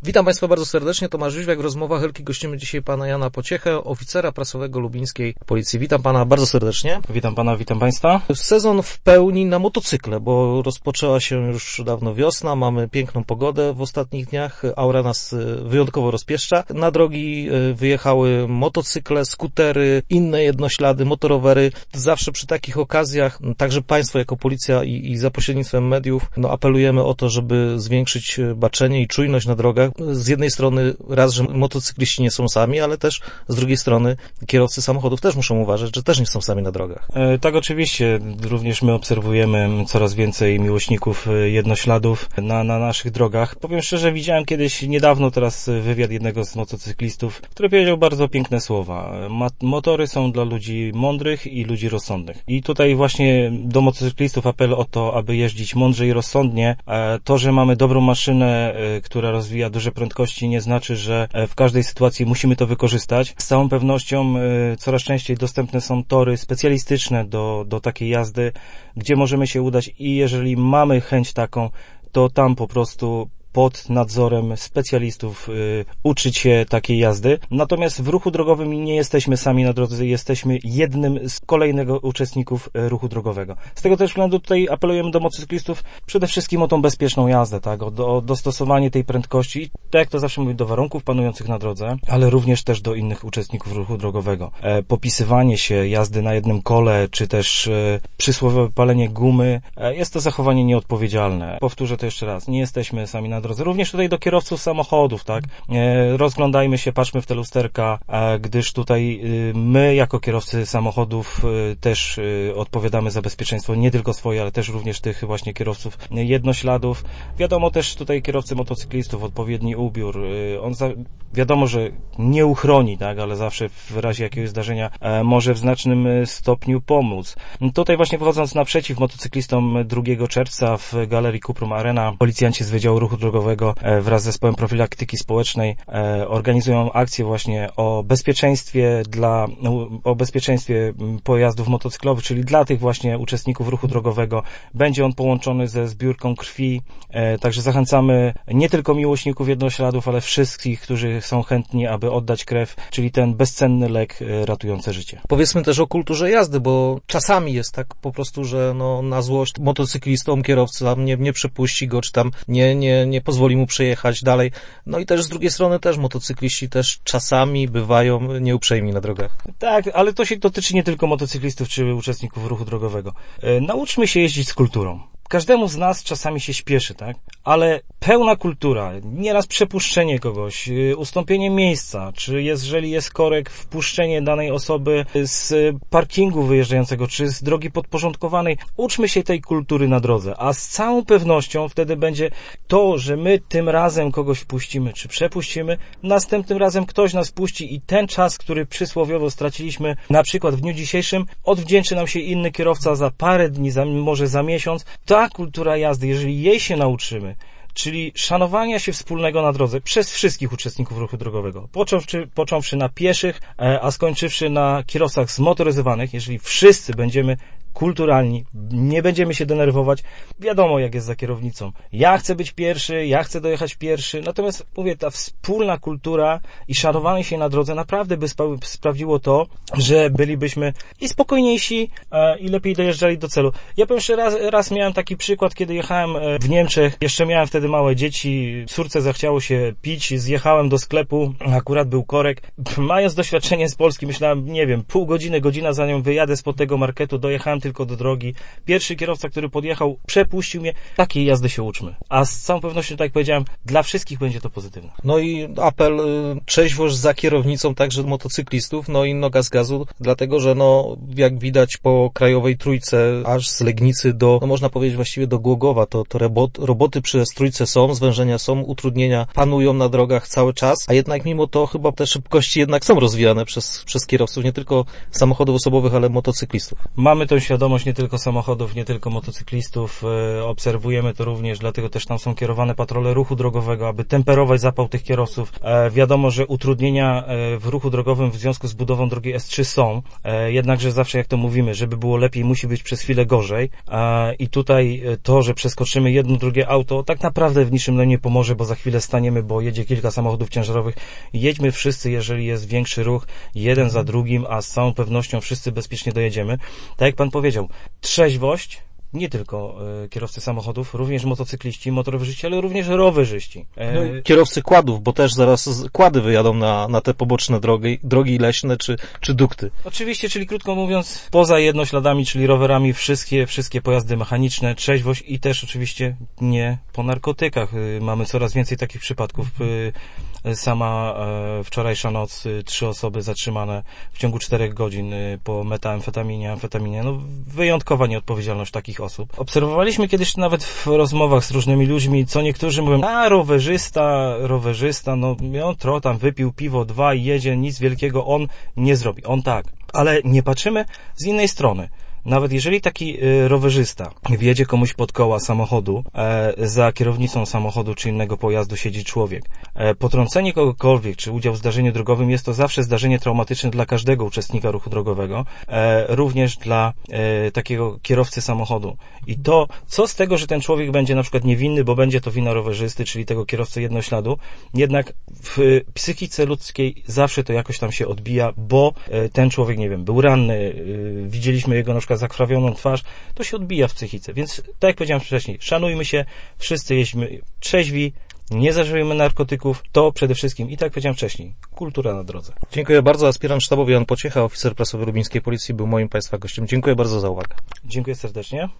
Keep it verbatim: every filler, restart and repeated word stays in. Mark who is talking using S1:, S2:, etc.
S1: Witam Państwa bardzo serdecznie, Tomasz Jóźwiak. W rozmowach Helki gościmy dzisiaj pana Jana Pociechę, oficera prasowego lubińskiej policji. Witam pana bardzo serdecznie.
S2: Witam pana, witam państwa.
S1: Sezon w pełni na motocykle, bo rozpoczęła się już dawno wiosna, mamy piękną pogodę w ostatnich dniach, aura nas wyjątkowo rozpieszcza. Na drogi wyjechały motocykle, skutery, inne jednoślady, motorowery. Zawsze przy takich okazjach, także państwo jako policja i, i za pośrednictwem mediów, no apelujemy o to, żeby zwiększyć baczenie i czujność na drogach. Z jednej strony raz, że motocykliści nie są sami, ale też z drugiej strony kierowcy samochodów też muszą uważać, że też nie są sami na drogach.
S2: E, tak, oczywiście. Również my obserwujemy coraz więcej miłośników jednośladów na, na naszych drogach. Powiem szczerze, widziałem kiedyś niedawno teraz wywiad jednego z motocyklistów, który powiedział bardzo piękne słowa. Ma, motory są dla ludzi mądrych i ludzi rozsądnych. I tutaj właśnie do motocyklistów apel o to, aby jeździć mądrze i rozsądnie. E, to, że mamy dobrą maszynę, e, która rozwija duże prędkości, nie znaczy, że w każdej sytuacji musimy to wykorzystać. Z całą pewnością y, coraz częściej dostępne są tory specjalistyczne do, do takiej jazdy, gdzie możemy się udać i jeżeli mamy chęć taką, to tam po prostu pod nadzorem specjalistów y, uczyć się takiej jazdy. Natomiast w ruchu drogowym nie jesteśmy sami na drodze, jesteśmy jednym z kolejnego uczestników ruchu drogowego. Z tego też względu tutaj apelujemy do motocyklistów przede wszystkim o tą bezpieczną jazdę, tak, o, o dostosowanie tej prędkości, tak jak to zawsze mówię, do warunków panujących na drodze, ale również też do innych uczestników ruchu drogowego. E, popisywanie się jazdy na jednym kole, czy też e, przysłowiowe palenie gumy, e, jest to zachowanie nieodpowiedzialne. Powtórzę to jeszcze raz, nie jesteśmy sami na drodze. Również tutaj do kierowców samochodów, tak? E, rozglądajmy się, patrzmy w te lusterka, e, gdyż tutaj e, my jako kierowcy samochodów e, też e, odpowiadamy za bezpieczeństwo nie tylko swoje, ale też również tych właśnie kierowców jednośladów. Wiadomo też tutaj kierowcy motocyklistów, odpowiedni ubiór. E, on za, wiadomo, że nie uchroni, tak? Ale zawsze w razie jakiegoś zdarzenia e, może w znacznym stopniu pomóc. Tutaj właśnie wychodząc naprzeciw motocyklistom drugiego czerwca w Galerii Cuprum Arena, policjanci z Wydziału Ruchu Drogowego wraz z Zespołem Profilaktyki Społecznej organizują akcję właśnie o bezpieczeństwie dla, o bezpieczeństwie pojazdów motocyklowych, czyli dla tych właśnie uczestników ruchu drogowego. Będzie on połączony ze zbiórką krwi, także zachęcamy nie tylko miłośników jednośladów, ale wszystkich, którzy są chętni, aby oddać krew, czyli ten bezcenny lek ratujący życie.
S1: Powiedzmy też o kulturze jazdy, bo czasami jest tak po prostu, że no, na złość motocyklistom kierowca tam nie, nie przepuści go, czy tam nie, nie, nie pozwoli mu przejechać dalej. No i też z drugiej strony też motocykliści też czasami bywają nieuprzejmi na drogach.
S2: Tak, ale to się dotyczy nie tylko motocyklistów czy uczestników ruchu drogowego. E, nauczmy się jeździć z kulturą. Każdemu z nas czasami się śpieszy, tak? Ale pełna kultura, nieraz przepuszczenie kogoś, ustąpienie miejsca, czy jeżeli jest korek, wpuszczenie danej osoby z parkingu wyjeżdżającego, czy z drogi podporządkowanej. Uczmy się tej kultury na drodze, a z całą pewnością wtedy będzie to, że my tym razem kogoś wpuścimy, czy przepuścimy, następnym razem ktoś nas puści i ten czas, który przysłowiowo straciliśmy, na przykład w dniu dzisiejszym, odwdzięczy nam się inny kierowca za parę dni, za, może za miesiąc. Ta kultura jazdy, jeżeli jej się nauczymy, czyli szanowania się wspólnego na drodze przez wszystkich uczestników ruchu drogowego, począwszy, począwszy na pieszych, a skończywszy na kierowcach zmotoryzowanych, jeżeli wszyscy będziemy kulturalni, nie będziemy się denerwować. Wiadomo, jak jest za kierownicą. Ja chcę być pierwszy, ja chcę dojechać pierwszy. Natomiast, mówię, ta wspólna kultura i szanowanie się na drodze naprawdę by spra- sprawdziło to, że bylibyśmy i spokojniejsi, e, i lepiej dojeżdżali do celu. Ja powiem jeszcze raz, raz miałem taki przykład, kiedy jechałem w Niemczech. Jeszcze miałem wtedy małe dzieci. Córce zachciało się pić. Zjechałem do sklepu. Akurat był korek. Mając doświadczenie z Polski, myślałem, nie wiem, pół godziny, godzina za nią wyjadę spod tego marketu. Dojechałem tylko do drogi. Pierwszy kierowca, który podjechał, przepuścił mnie. Takiej jazdy się uczmy. A z całą pewnością, tak jak powiedziałem, dla wszystkich będzie to pozytywne.
S1: No i apel, trzeźwość za kierownicą także motocyklistów, no i noga z gazu, dlatego, że no, jak widać po krajowej trójce, aż z Legnicy do, no można powiedzieć właściwie do Głogowa, to, to robot, roboty przy S trójce są, zwężenia są, utrudnienia panują na drogach cały czas, a jednak mimo to chyba te szybkości jednak są rozwijane przez, przez kierowców, nie tylko samochodów osobowych, ale motocyklistów.
S2: Mamy tą świadomość, świadomość nie tylko samochodów, nie tylko motocyklistów, obserwujemy to również, dlatego też tam są kierowane patrole ruchu drogowego, aby temperować zapał tych kierowców. Wiadomo, że utrudnienia w ruchu drogowym w związku z budową drogi S trzy są, jednakże zawsze jak to mówimy, żeby było lepiej, musi być przez chwilę gorzej i tutaj to, że przeskoczymy jedno, drugie auto, tak naprawdę w niczym nam nie pomoże, bo za chwilę staniemy, bo jedzie kilka samochodów ciężarowych. Jedźmy wszyscy, jeżeli jest większy ruch, jeden za drugim, a z całą pewnością wszyscy bezpiecznie dojedziemy. Tak jak pan powiedział, trzeźwość, nie tylko y, kierowcy samochodów, również motocykliści, motorowerzyści, ale również rowerzyści. E...
S1: No kierowcy kładów, bo też zaraz kłady wyjadą na, na te poboczne drogi, drogi leśne czy, czy dukty.
S2: Oczywiście, czyli krótko mówiąc, poza jednośladami, czyli rowerami, wszystkie, wszystkie pojazdy mechaniczne, trzeźwość i też oczywiście nie po narkotykach. Y, mamy coraz więcej takich przypadków. Y, sama y, wczorajsza noc, y, trzy osoby zatrzymane w ciągu czterech godzin y, po metamfetaminie, amfetaminie. No, wyjątkowa nieodpowiedzialność takich osób. Obserwowaliśmy kiedyś nawet w rozmowach z różnymi ludźmi, co niektórzy mówią, a rowerzysta, rowerzysta, no on tro tam wypił piwo, dwa i jedzie, nic wielkiego on nie zrobi. On tak. Ale nie patrzymy z innej strony. Nawet jeżeli taki y, rowerzysta wjedzie komuś pod koła samochodu, e, za kierownicą samochodu czy innego pojazdu siedzi człowiek, e, potrącenie kogokolwiek czy udział w zdarzeniu drogowym jest to zawsze zdarzenie traumatyczne dla każdego uczestnika ruchu drogowego, e, również dla e, takiego kierowcy samochodu. I to, co z tego, że ten człowiek będzie na przykład niewinny, bo będzie to wina rowerzysty, czyli tego kierowcy jednośladu, jednak w psychice ludzkiej zawsze to jakoś tam się odbija, bo e, ten człowiek, nie wiem, był ranny, e, widzieliśmy jego na przykład zakrwawioną twarz, to się odbija w psychice. Więc, tak jak powiedziałem wcześniej, szanujmy się, wszyscy jeźdźmy trzeźwi, nie zażywajmy narkotyków, to przede wszystkim, i tak jak powiedziałem wcześniej, kultura na drodze.
S1: Dziękuję bardzo. Aspirant sztabowy Jan Pociecha, oficer prasowy lubińskiej policji, był moim Państwa gościem. Dziękuję bardzo za uwagę.
S2: Dziękuję serdecznie.